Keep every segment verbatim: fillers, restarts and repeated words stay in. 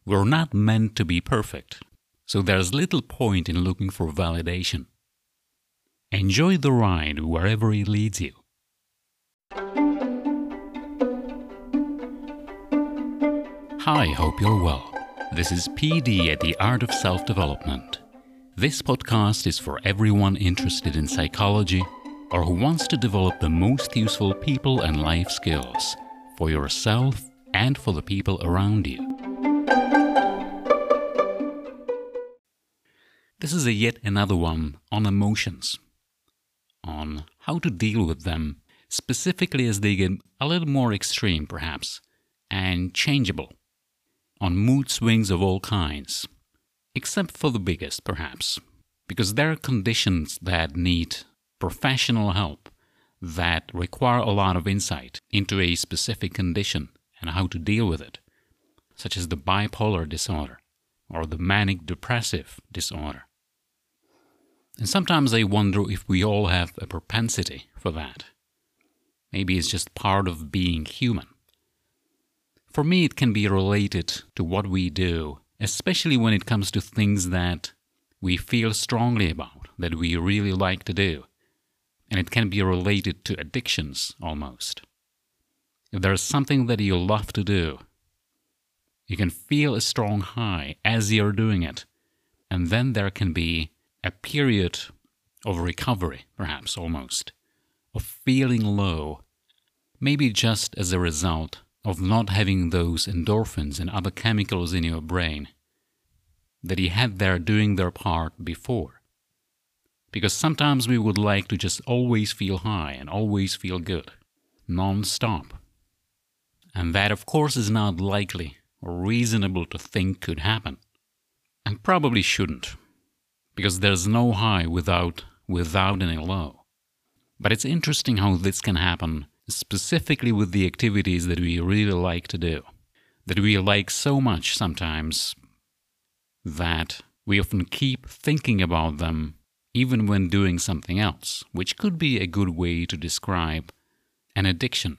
We're not meant to be perfect, so there's little point in looking for validation. Enjoy the ride wherever it leads you. Hi, hope you're well. This is P D at the Art of Self-Development. This podcast is for everyone interested in psychology or who wants to develop the most useful people and life skills for yourself and for the people around you. This is a yet another one on emotions, on how to deal with them, specifically as they get a little more extreme perhaps, and changeable, on mood swings of all kinds, except for the biggest perhaps, because there are conditions that need professional help, that require a lot of insight into a specific condition and how to deal with it, such as the bipolar disorder or the manic depressive disorder. And sometimes I wonder if we all have a propensity for that. Maybe it's just part of being human. For me, it can be related to what we do, especially when it comes to things that we feel strongly about, that we really like to do. And it can be related to addictions almost. If there's something that you love to do, you can feel a strong high as you're doing it, and then there can be a period of recovery, perhaps almost, of feeling low, maybe just as a result of not having those endorphins and other chemicals in your brain that you had there doing their part before. Because sometimes we would like to just always feel high and always feel good, non-stop. And that, of course, is not likely or reasonable to think could happen, and probably shouldn't. Because there's no high without, without any low. But it's interesting how this can happen, specifically with the activities that we really like to do, that we like so much sometimes that we often keep thinking about them even when doing something else, which could be a good way to describe an addiction,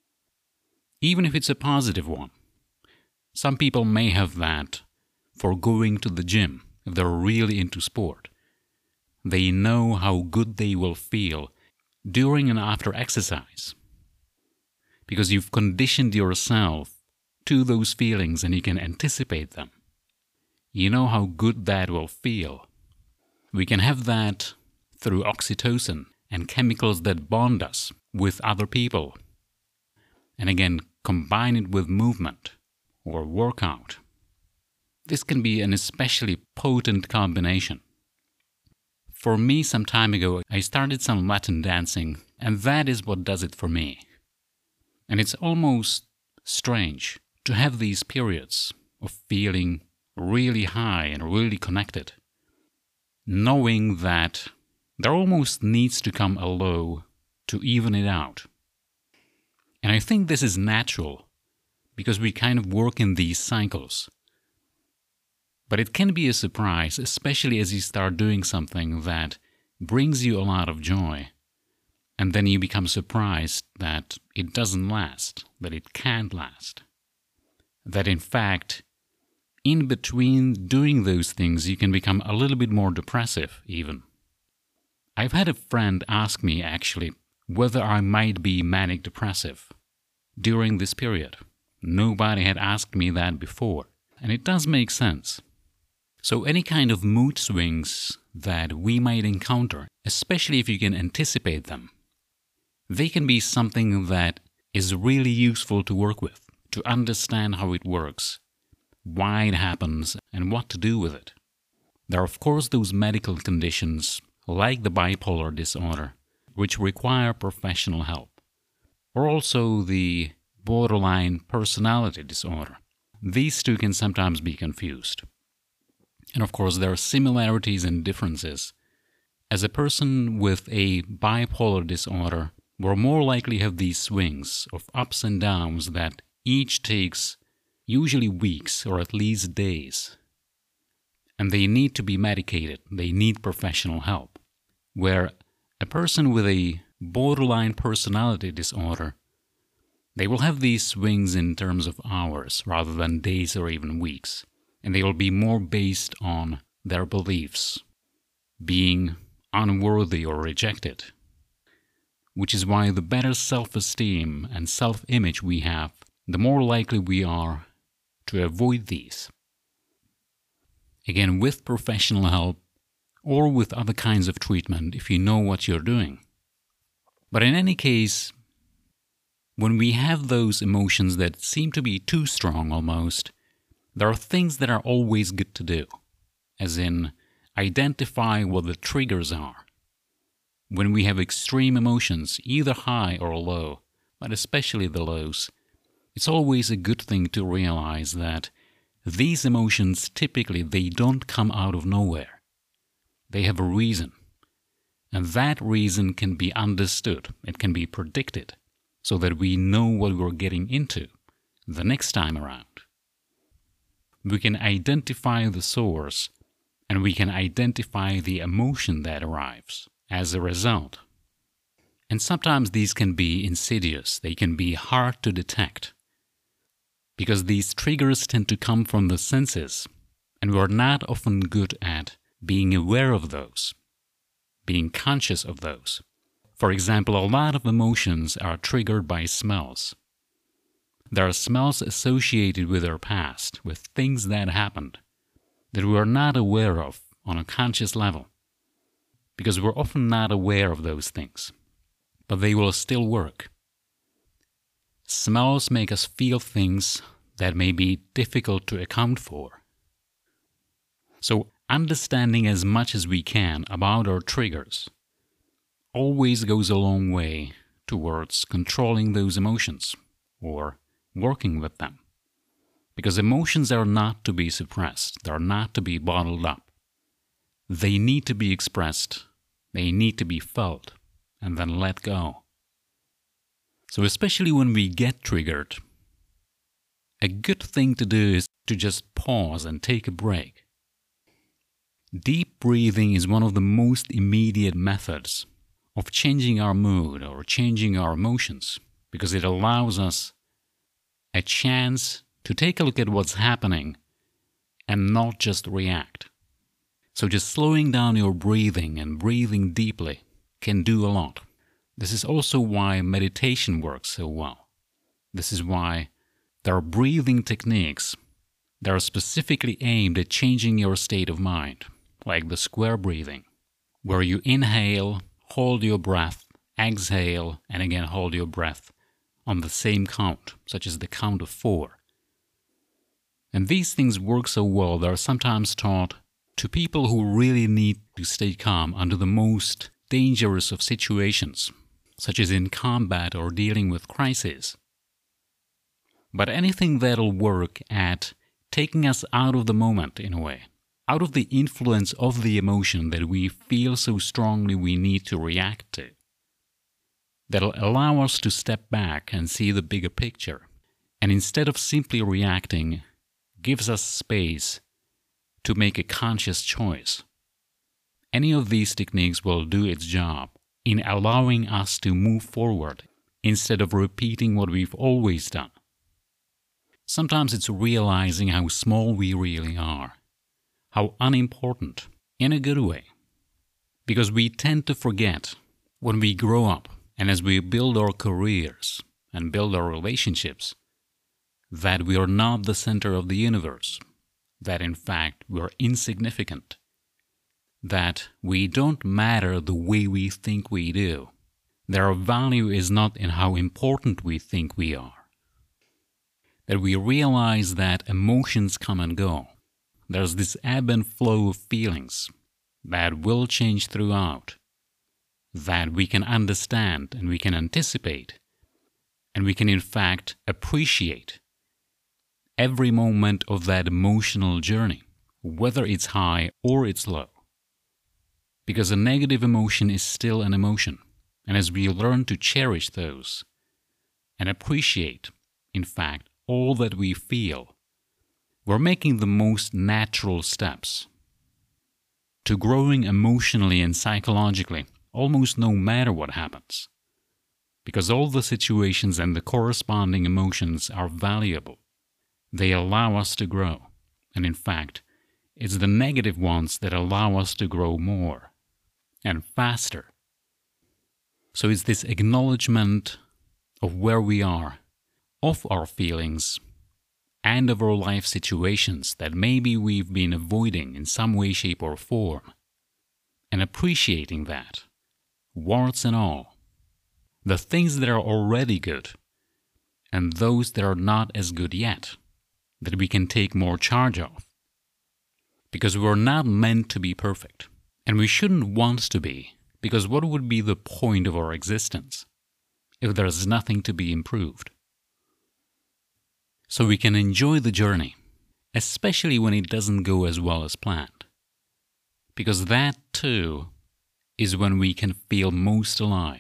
even if it's a positive one. Some people may have that for going to the gym. If they're really into sport, they know how good they will feel during and after exercise, because you've conditioned yourself to those feelings and you can anticipate them. You know how good that will feel. We can have that through oxytocin and chemicals that bond us with other people. And again, combine it with movement or workout. This can be an especially potent combination. For me, some time ago, I started some Latin dancing, and that is what does it for me. And it's almost strange to have these periods of feeling really high and really connected, knowing that there almost needs to come a low to even it out. And I think this is natural, because we kind of work in these cycles. But it can be a surprise, especially as you start doing something that brings you a lot of joy, and then you become surprised that it doesn't last, that it can't last. That in fact, in between doing those things, you can become a little bit more depressive even. I've had a friend ask me actually whether I might be manic depressive during this period. Nobody had asked me that before, and it does make sense. So any kind of mood swings that we might encounter, especially if you can anticipate them, they can be something that is really useful to work with, to understand how it works, why it happens, and what to do with it. There are of course those medical conditions, like the bipolar disorder, which require professional help, or also the borderline personality disorder. These two can sometimes be confused. And of course, there are similarities and differences. As a person with a bipolar disorder, we're more likely to have these swings of ups and downs that each takes usually weeks or at least days. And they need to be medicated. They need professional help. Where a person with a borderline personality disorder, they will have these swings in terms of hours rather than days or even weeks. and they will be more based on their beliefs, being unworthy or rejected. Which is why the better self-esteem and self-image we have, the more likely we are to avoid these. Again, with professional help or with other kinds of treatment if you know what you're doing. But in any case, when we have those emotions that seem to be too strong almost, there are things that are always good to do, as in identify what the triggers are. When we have extreme emotions, either high or low, but especially the lows, it's always a good thing to realize that these emotions typically they don't come out of nowhere. They have a reason. And that reason can be understood, it can be predicted, so that we know what we're getting into the next time around. We can identify the source, and we can identify the emotion that arrives as a result. And sometimes these can be insidious, they can be hard to detect, because these triggers tend to come from the senses, and we're not often good at being aware of those, being conscious of those. For example, a lot of emotions are triggered by smells. There are smells associated with our past, with things that happened, that we are not aware of on a conscious level, because we're often not aware of those things, but they will still work. Smells make us feel things that may be difficult to account for. So understanding as much as we can about our triggers always goes a long way towards controlling those emotions or working with them. Because emotions are not to be suppressed, they're not to be bottled up. They need to be expressed, they need to be felt, and then let go. So especially when we get triggered, a good thing to do is to just pause and take a break. Deep breathing is one of the most immediate methods of changing our mood or changing our emotions, because it allows us a chance to take a look at what's happening and not just react. So just slowing down your breathing and breathing deeply can do a lot. This is also why meditation works so well. This is why there are breathing techniques that are specifically aimed at changing your state of mind, like the square breathing, where you inhale, hold your breath, exhale, and again hold your breath on the same count, such as the count of four. And these things work so well, they are sometimes taught to people who really need to stay calm under the most dangerous of situations, such as in combat or dealing with crises. But anything that'll work at taking us out of the moment in a way, out of the influence of the emotion that we feel so strongly we need to react to, that'll allow us to step back and see the bigger picture, and instead of simply reacting, gives us space to make a conscious choice. Any of these techniques will do its job in allowing us to move forward instead of repeating what we've always done. Sometimes it's realizing how small we really are, how unimportant, in a good way. Because we tend to forget when we grow up and as we build our careers and build our relationships that we are not the center of the universe, that in fact we're insignificant, that we don't matter the way we think we do, that our value is not in how important we think we are, that we realize that emotions come and go. There's this ebb and flow of feelings that will change throughout, that we can understand and we can anticipate, and we can in fact appreciate every moment of that emotional journey, whether it's high or it's low. Because a negative emotion is still an emotion, and as we learn to cherish those and appreciate, in fact, all that we feel, we're making the most natural steps to growing emotionally and psychologically, almost no matter what happens. Because all the situations and the corresponding emotions are valuable. They allow us to grow, And in fact, it's the negative ones that allow us to grow more and faster. So it's this acknowledgement of where we are, of our feelings, and of our life situations that maybe we've been avoiding in some way, shape, or form, and appreciating that, warts and all, the things that are already good, and those that are not as good yet, that we can take more charge of. Because we're not meant to be perfect, and we shouldn't want to be, because what would be the point of our existence if there's nothing to be improved? So we can enjoy the journey, especially when it doesn't go as well as planned. Because that, too, is when we can feel most alive.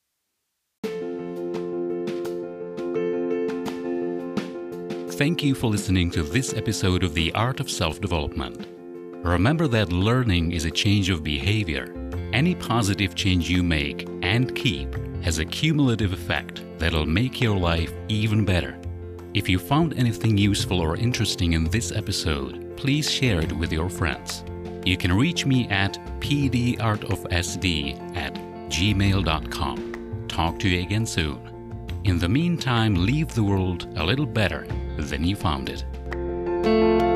Thank you for listening to this episode of The Art of Self-Development. Remember that learning is a change of behavior. Any positive change you make and keep has a cumulative effect that'll make your life even better. If you found anything useful or interesting in this episode, please share it with your friends. You can reach me at p d art of s d at gmail dot com. Talk to you again soon. In the meantime, leave the world a little better than you found it.